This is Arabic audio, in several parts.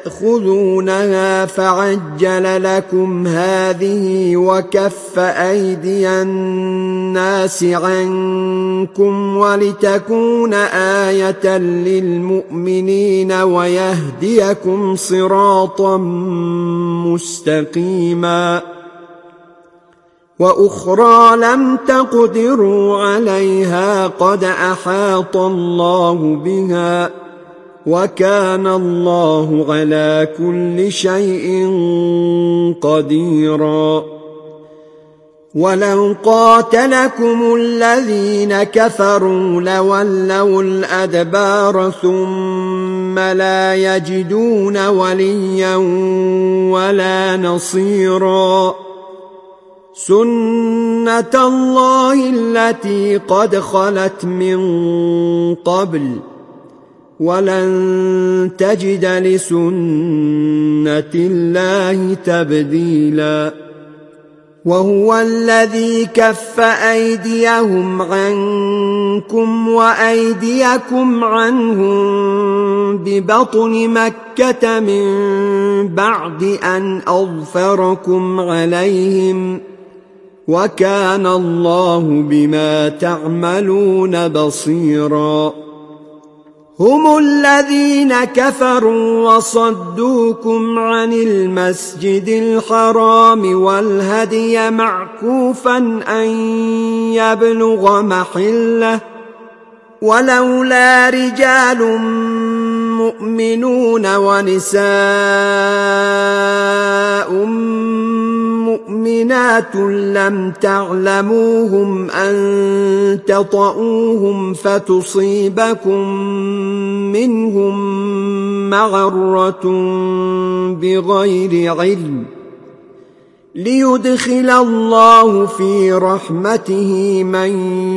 تأخذونها فعجل لكم هذه وكف أيدي الناس عنكم ولتكون آية للمؤمنين ويهديكم صراطا مستقيما وأخرى لم تقدروا عليها قد أحاط الله بها وكان الله على كل شيء قديرا ولو قاتلكم الذين كفروا لولوا الأدبار ثم لا يجدون وليا ولا نصيرا سنة الله التي قد خلت من قبل ولن تجد لسنة الله تبديلا وهو الذي كف أيديهم عنكم وأيديكم عنهم ببطن مكة من بعد أن أظفركم عليهم وكان الله بما تعملون بصيرا هم الذين كفروا وصدوكم عن المسجد الحرام والهدي معكوفا أن يبلغ محله ولولا رجال مؤمنون ونساء مؤمنات لم تعلموهم أن تطؤوهم فتصيبكم منهم معرة بغير علم ليدخل الله في رحمته من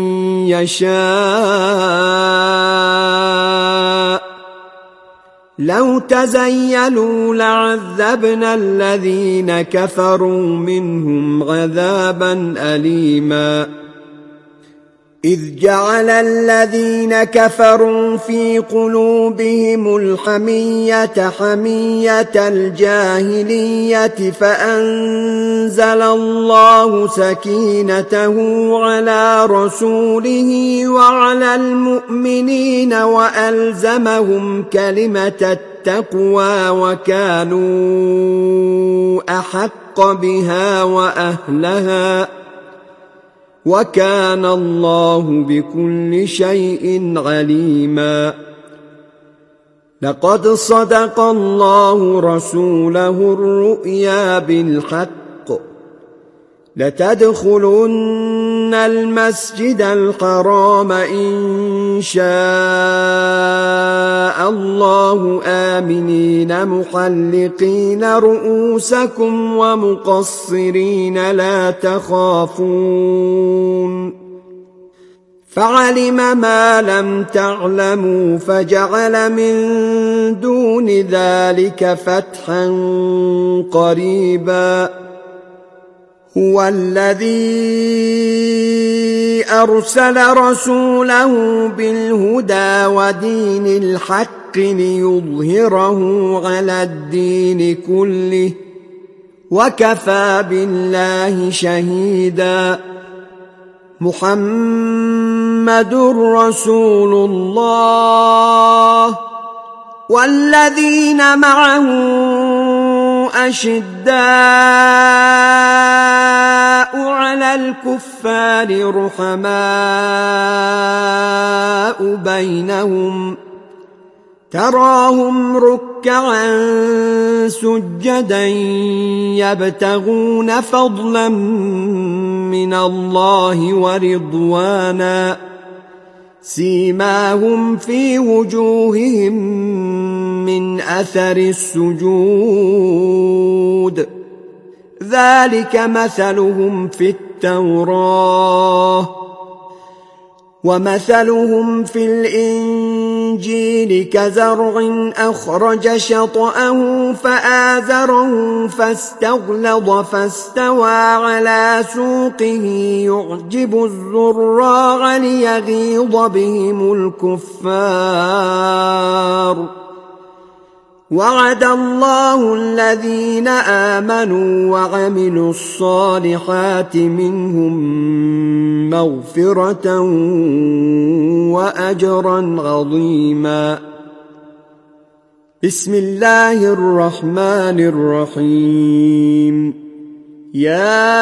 يشاء لو تزيلوا لعذبنا الذين كفروا منهم عذابا أليما إذ جعل الذين كفروا في قلوبهم الحمية حمية الجاهلية فأنزل الله سكينته على رسوله وعلى المؤمنين وألزمهم كلمة التقوى وكانوا أحق بها وأهلها وكان الله بكل شيء عليما لقد صدق الله رسوله الرؤيا بالحق لتدخلن المسجد الحرام إن شاء الله آمنين محلقين رؤوسكم ومقصرين لا تخافون فعلم ما لم تعلموا فجعل من دون ذلك فتحا قريبا هو الذي أرسل رسوله بالهدى ودين الحق ليظهره على الدين كله وكفى بالله شهيدا محمد رسول الله والذين معه أشداء على الكفار رحماء بينهم تراهم ركعا سجدا يبتغون فضلا من الله ورضوانا سيماهم في وجوههم من أثر السجود ذلك مثلهم في التوراة ومثلهم في الإنجيل كزرع أخرج شطأه فآزره فاستغلظ فاستوى على سوقه يعجب الزراع ليغيظ بهم الكفار وعد الله الذين آمنوا وعملوا الصالحات منهم مغفرة وأجرا عظيما. بسم الله الرحمن الرحيم. يا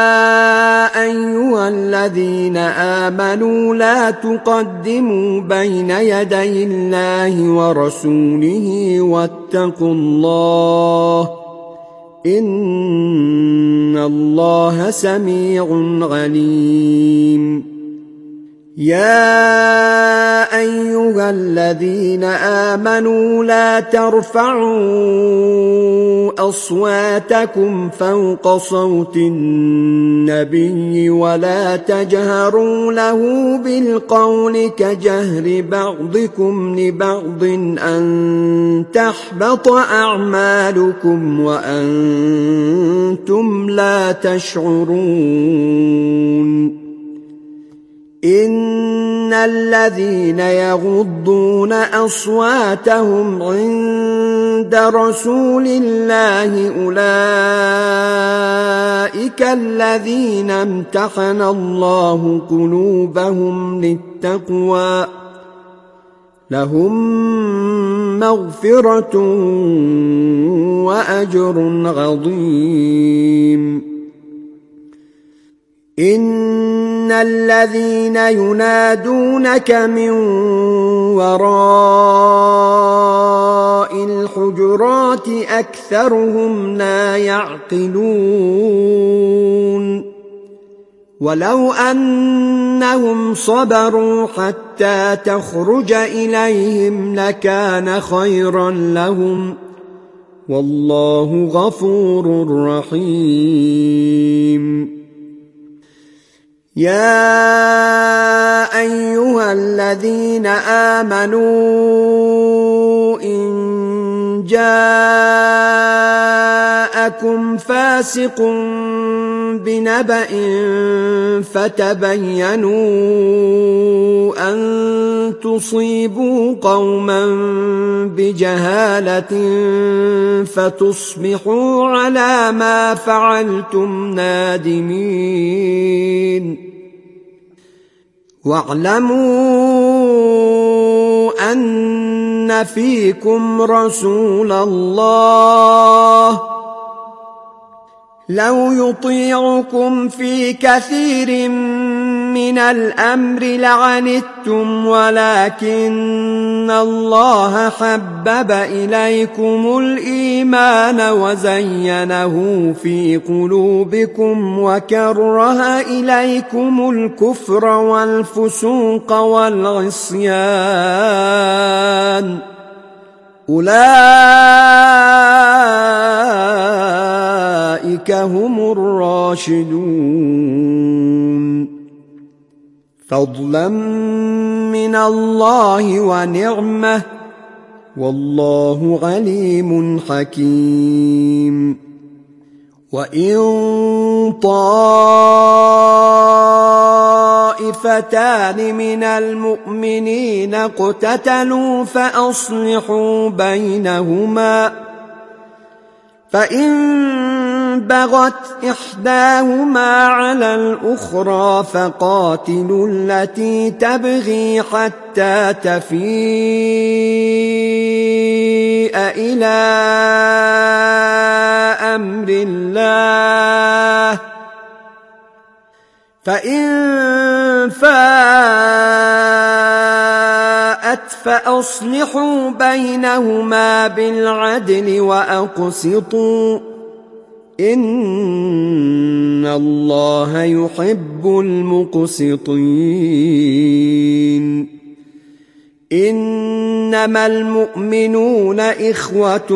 أيها الذين آمنوا لا تقدموا بين يدي الله ورسوله واتقوا الله إن الله سميع عليم. يا أيها الذين آمنوا لا ترفعوا أصواتكم فوق صوت النبي ولا تجهروا له بالقول كجهر بعضكم لبعض أن تحبط أعمالكم وأنتم لا تشعرون. إن الذين يغضون أصواتهم عند رسول الله أولئك الذين امتحن الله قلوبهم للتقوى لهم مغفرة وأجر عظيم. إن الذين ينادونك من وراء الحجرات أكثرهم لا يعقلون. ولو أنهم صبروا حتى تخرج إليهم لكان خيرا لهم والله غفور رحيم. يا أيها الذين آمنوا إن جاءكم فاسق بنبأ فتبينوا أن تصيبوا قوما بجهالة فتصبحوا على ما فعلتم نادمين. واعلموا أن فيكم رسول الله لو يطيعكم في كثير من الأمر لعنتم ولكن الله حبب إليكم الإيمان وزينه في قلوبكم وكره إليكم الكفر والفسوق والعصيان أولئك هم الراشدون فضلا من الله ونعمة والله عليم حكيم. وإن طائفتان من المؤمنين اقتتلوا فأصلحوا بينهما فإن بغت إحداهما على الأخرى فقاتلوا التي تبغي حتى تفيء إلى أمر الله فإن فاءت فأصلحوا بينهما بالعدل وأقسطوا إن الله يحب المقسطين. إنما المؤمنون إخوة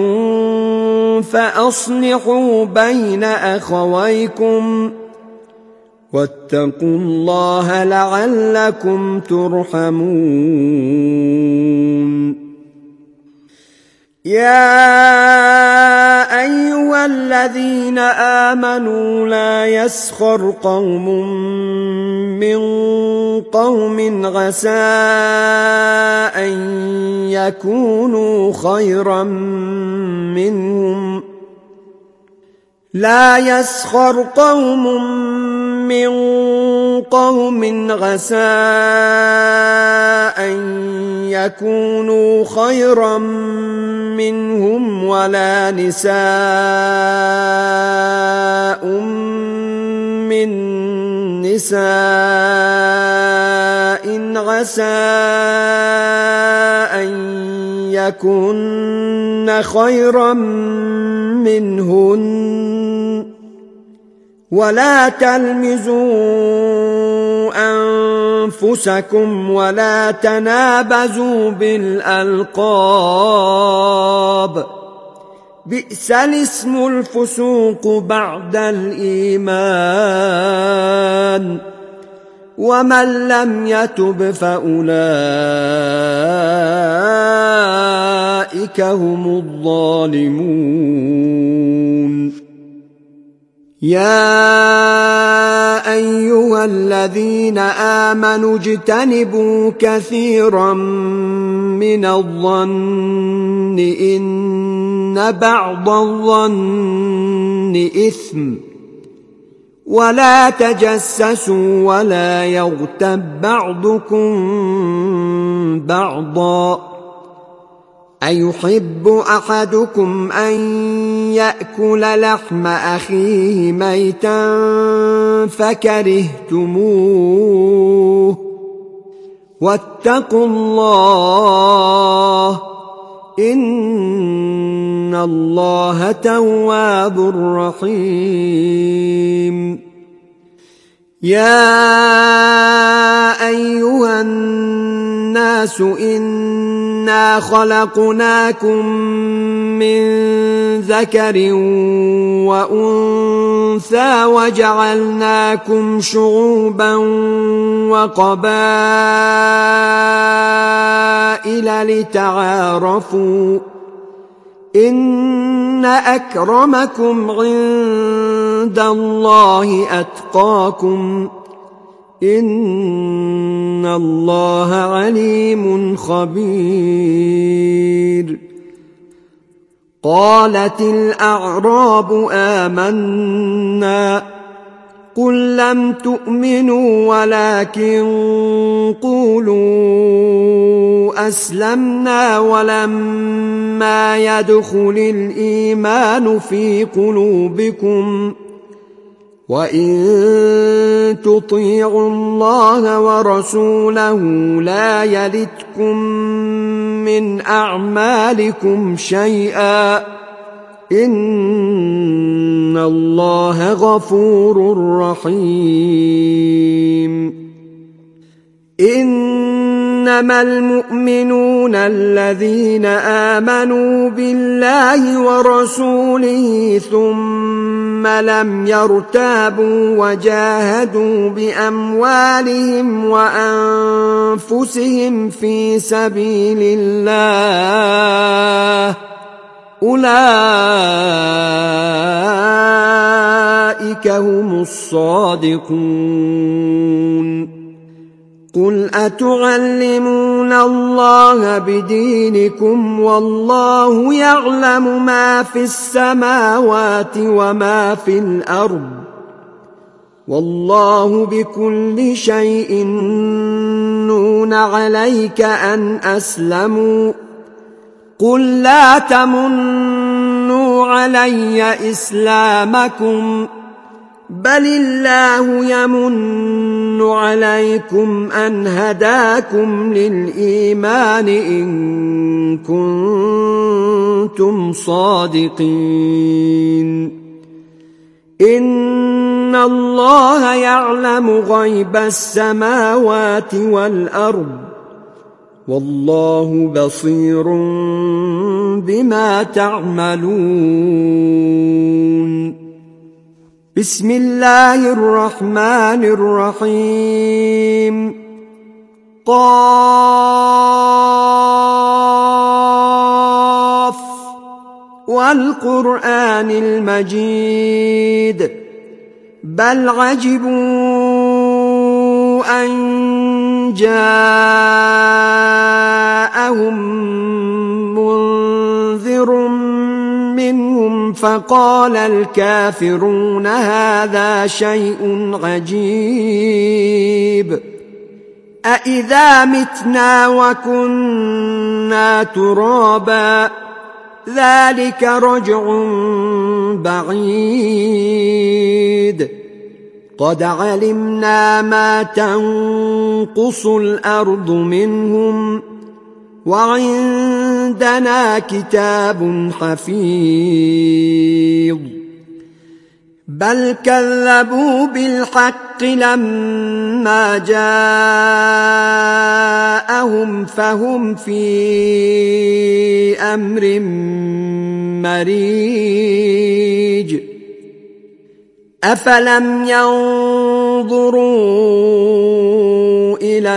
فأصلحوا بين أخويكم واتقوا الله لعلكم ترحمون. يا أيها الذين آمنوا لا يسخر قوم من قوم عسى أن يكونوا خيرا منهم لا يسخر قوم من قوم عسى أن يكونوا خيرا منهم ولا نساء من نساء عسى أن يكن خيرا منهن ولا تلمزوا أنفسكم ولا تنابزوا بالألقاب بئس الاسم الفسوق بعد الإيمان ومن لم يتب فأولئك هم الظالمون يا أيها الذين آمنوا اجتنبوا كثيرا من الظن إن بعض الظن إثم ولا تجسسوا ولا يغتب بعضكم بعضا أيحب أحدكم أن يأكل لحم أخيه ميتا فكرهتموه واتقوا الله إن الله تواب رحيم يا أيها الناس إنا خلقناكم من ذكر وأنثى وجعلناكم شعوبا وقبائل لتعارفوا إن أكرمكم عند الله أتقاكم إن الله عليم خبير قالت الأعراب آمنا قل لم تؤمنوا ولكن قولوا أسلمنا ولما يدخل الإيمان في قلوبكم وإن تطيعوا الله ورسوله لا يلتكم من أعمالكم شيئا إن الله غفور رحيم إنما المؤمنون الذين آمنوا بالله ورسوله ثم لم يرتابوا وجاهدوا بأموالهم وأنفسهم في سبيل الله أولئك هم الصادقون قل أتعلمون الله بدينكم والله يعلم ما في السماوات وما في الأرض والله بكل شيء نون عليك أن أسلموا قل لا تمنوا علي إسلامكم بل الله يمن عليكم أن هداكم للإيمان إن كنتم صادقين إن الله يعلم غيب السماوات والأرض والله بصير بما تعملون بسم الله الرحمن الرحيم قاف والقرآن المجيد بل عجبوا أن جاءهم منذر منهم فقال الكافرون هذا شيء عجيب أإذا متنا وكنا ترابا ذلك رجع بعيد قد علمنا ما تنقص الأرض منهم وعندنا كتاب حفيظ بل كذبوا بالحق لما جاءهم فهم في أمر مريج أفلم ينظروا إلى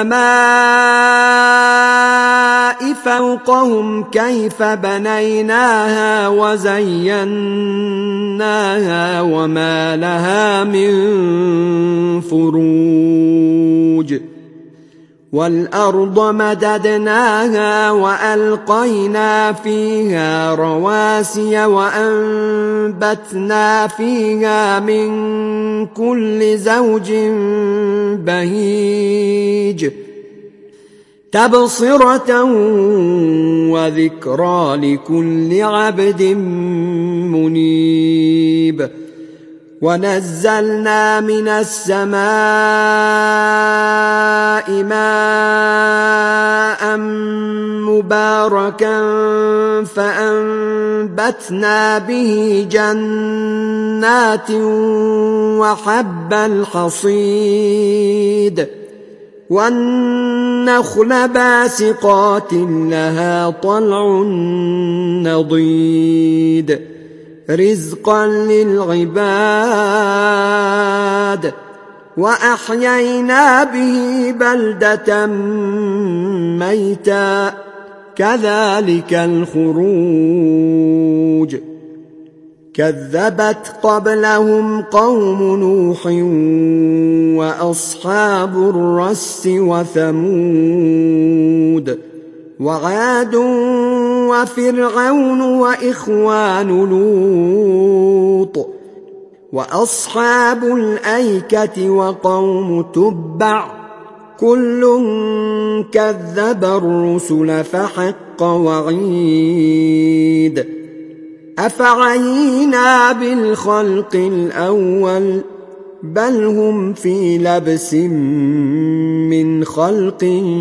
السماء فوقهم كيف بنيناها وزيناها وما لها من فروج والأرض مددناها وألقينا فيها رواسي وأنبتنا فيها من كل زوج بهيج تبصرة وذكرى لكل عبد منيب ونزلنا من السماء ماء مباركا فأنبتنا به جنات وحب الحصيد والنخل باسقات لها طلع نضيد رزقا للعباد وأحيينا به بلدة ميتا كذلك الخروج كذبت قبلهم قوم نوح وأصحاب الرس وثمود وعاد وفرعون وإخوان لوط وأصحاب الأيكة وقوم تبع كل كذب الرسل فحق وعيد أفعينا بالخلق الأول بل هم في لبس من خلق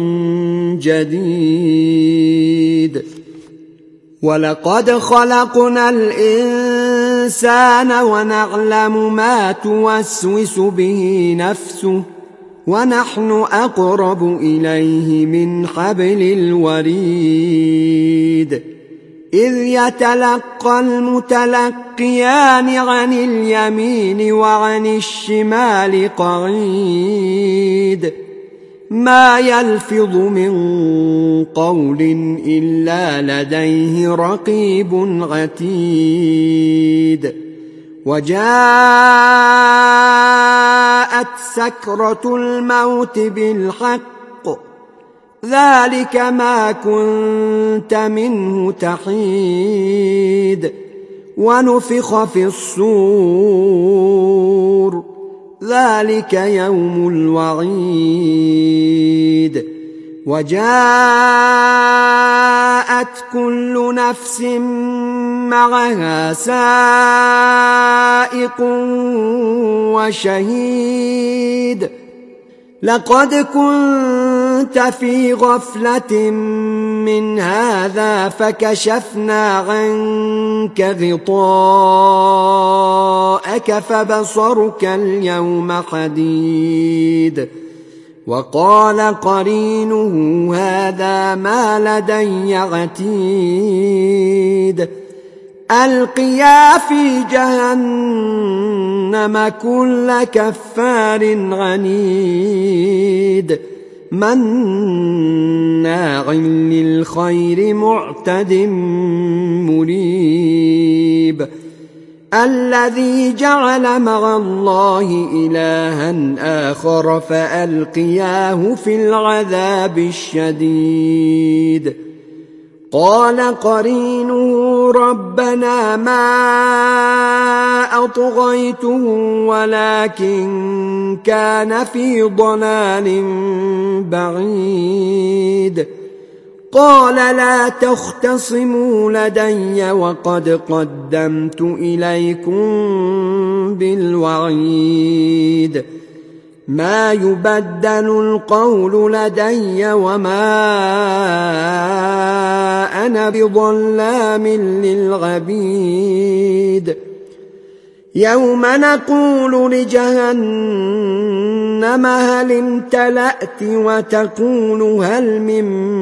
جديد ولقد خلقنا الإنسان ونعلم ما توسوس به نفسه ونحن أقرب إليه من حبل الوريد إذ يتلقى المتلقيان عن اليمين وعن الشمال قعيد ما يلفظ من قول إلا لديه رقيب عتيد وجاءت سكرة الموت بالحق ذلك ما كنت منه تحيد ونفخ في الصور ذلك يوم الوعيد وجاءت كل نفس معها سائق وشهيد لقد كنت في غفلة من هذا فكشفنا عنك غطاءك فبصرك اليوم حديد وقال قرينه هذا ما لدي عتيد ألقيا في جهنم كل كفار عنيد مناع للخير معتد مريب الذي جعل مع الله إلها آخر فألقياه في العذاب الشديد قال قرينه ربنا ما أطغيته ولكن كان في ضلال بعيد قال لا تختصموا لدي وقد قدمت إليكم بالوعيد ما يبدل القول لدي وما أنا بظلام للعبيد يوم نقول لجهنم هل امتلأت وتقول هل من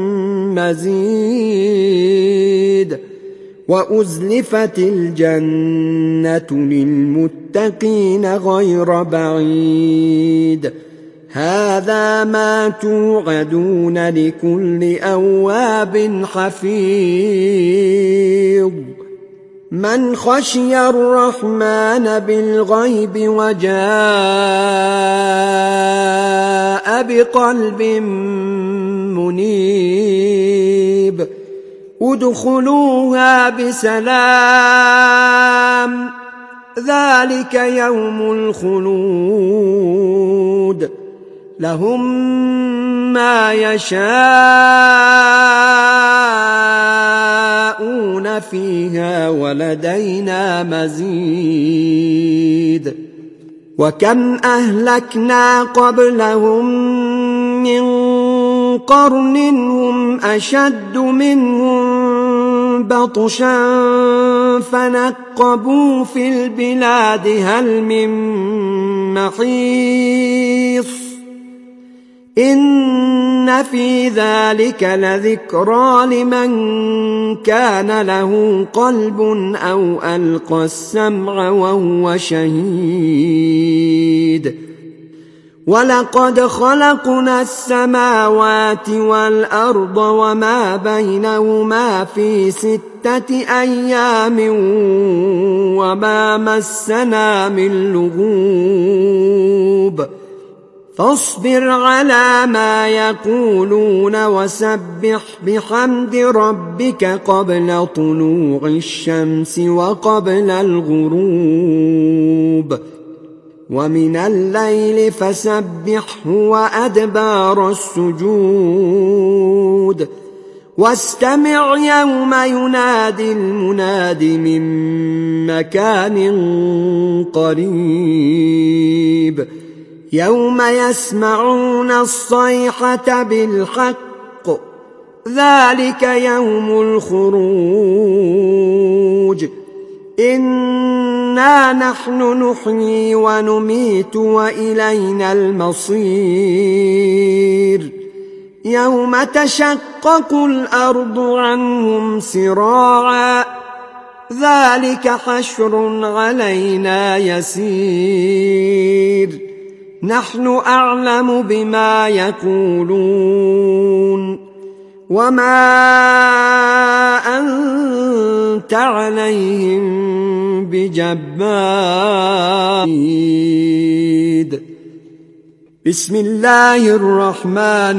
مزيد وأزلفت الجنة للمتقين غير بعيد هذا ما توعدون لكل أواب حفيظ من خشي الرحمن بالغيب وجاء بقلب منيب ادخلوها بسلام ذلك يوم الخلود لهم ما يشاءون فيها ولدينا مزيد وكم أهلكنا قبلهم من قرن هم أشد منهم بطشا فنقبوا في البلاد هل من محيص إن في ذلك لذكرى لمن كان له قلب أو ألقى السمع وهو شهيد ولقد خلقنا السماوات والأرض وما بينهما في 6 أيام وما مسنا من لغوب فاصبر على ما يقولون وسبح بحمد ربك قبل طلوع الشمس وقبل الغروب ومن الليل فسبحه وأدبار السجود واستمع يوم ينادي المناد من مكان قريب يوم يسمعون الصيحة بالحق ذلك يوم الخروج إنا نحن نحيي ونميت وإلينا المصير يوم تشقق الأرض عنهم سراعا ذلك حشر علينا يسير نحن أعلم بما يقولون وما أنت عليهم بجبار بسم الله الرحمن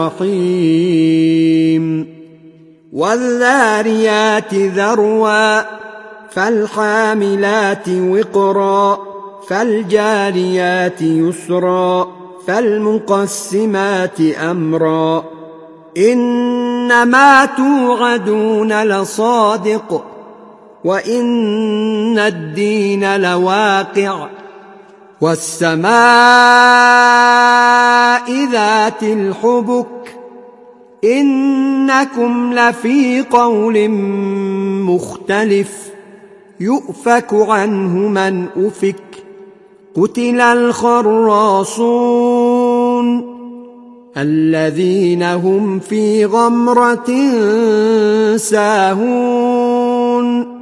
الرحيم والذاريات ذروا فالحاملات وقرا فالجاريات يسرا فالمقسمات أمرا إنما توعدون لصادق وإن الدين لواقع والسماء ذات الحبك إنكم لفي قول مختلف يؤفك عنه من أفك قتل الخراصون الذين هم في غمرة ساهون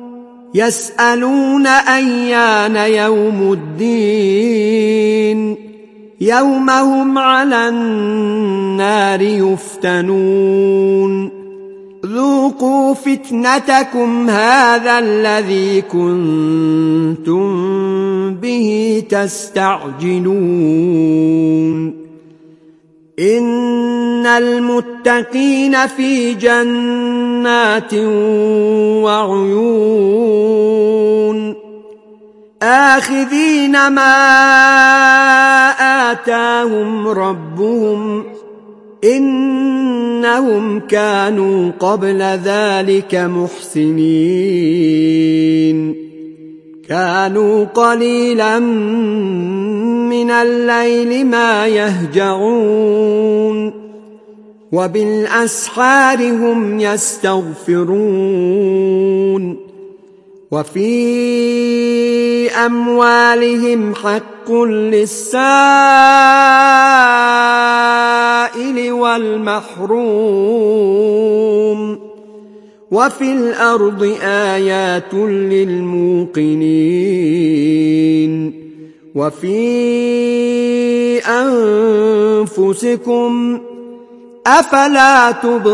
يسألون أيان يوم الدين يوم هم على النار يفتنون ذوقوا فتنتكم هذا الذي كنتم به تستعجلون إن المتقين في جنات وعيون آخذين ما آتاهم ربهم إنهم كانوا قبل ذلك محسنين كانوا قليلا من الليل ما يهجعون وبالأسحار هم يستغفرون وفي أموالهم حق للسائل والمحروم وفي الأرض آيات للموقنين وفي أنفسكم أفلا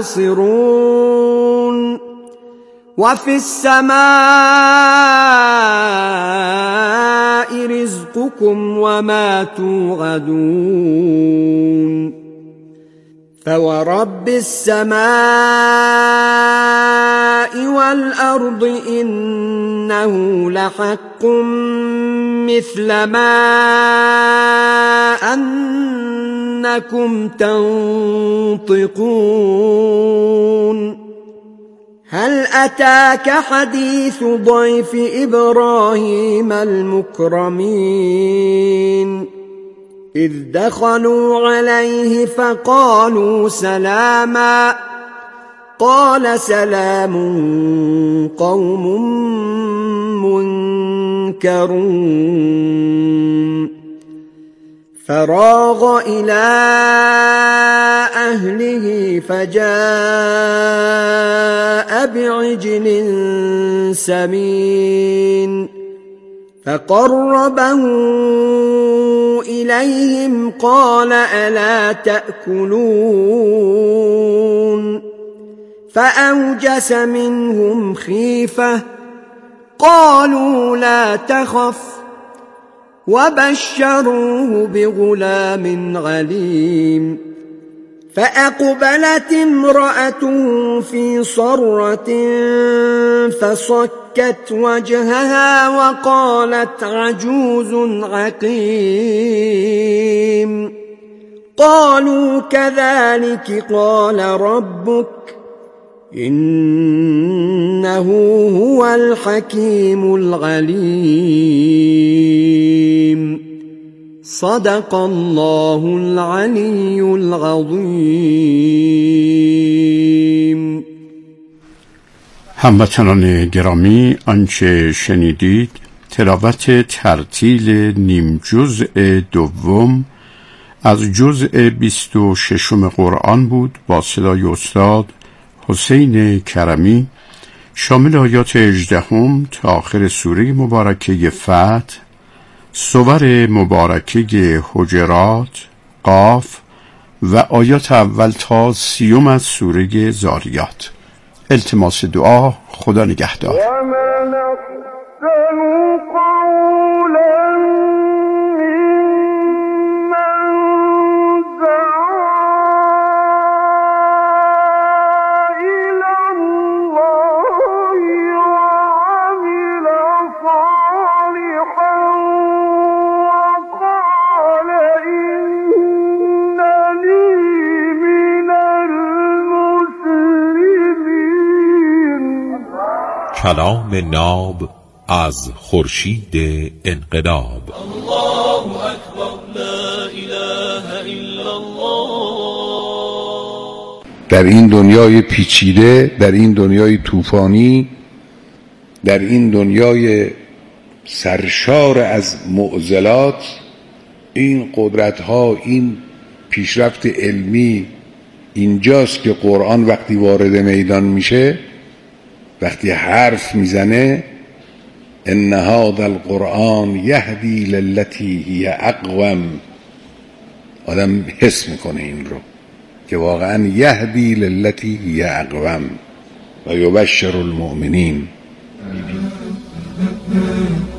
تبصرون وفي السماء رزقكم وما توعدون فورب السماء والأرض إنه لحق مثل ما أنكم تنطقون هل أتاك حديث ضيف إبراهيم المكرمين إذ دخلوا عليه فقالوا سلاما قال سلام قوم منكرون فراغ إلى أهله فجاء بعجل سمين فقربه إليهم قال ألا تأكلون فأوجس منهم خيفة قالوا لا تخف وبشروه بغلام عليم فأقبلت امرأته في صرة فصكت وجهها وقالت عجوز عقيم قالوا كذلك قال ربك إنه هو الحكيم العليم صدق الله العلی العظیم. هموطنان گرامی، آنچه شنیدید تلاوت ترتیل نیم جزء دوم از جزء 26 قرآن بود با صدای استاد حسین کرمی، شامل آیات 18 تا آخر سوره مبارکه فتح، سور مبارکه حجرات، قاف و آیات اول تا 30 از سوره ذاریات. التماس دعا. خدا نگهدار. کلام ناب از خورشید انقلاب. الله اکبر لا اله الا الله. در این دنیای پیچیده، در این دنیای طوفانی، در این دنیای سرشار از معضلات، این قدرت‌ها، این پیشرفت علمی اینجاست که قرآن وقتی وارد میدان میشه، وقتی حرف میزنه ان هذا القرآن یهدی للتی هی اقوم آدم حس میکنه این رو که واقعا یهدی للتی هی اقوم و یبشر المؤمنین.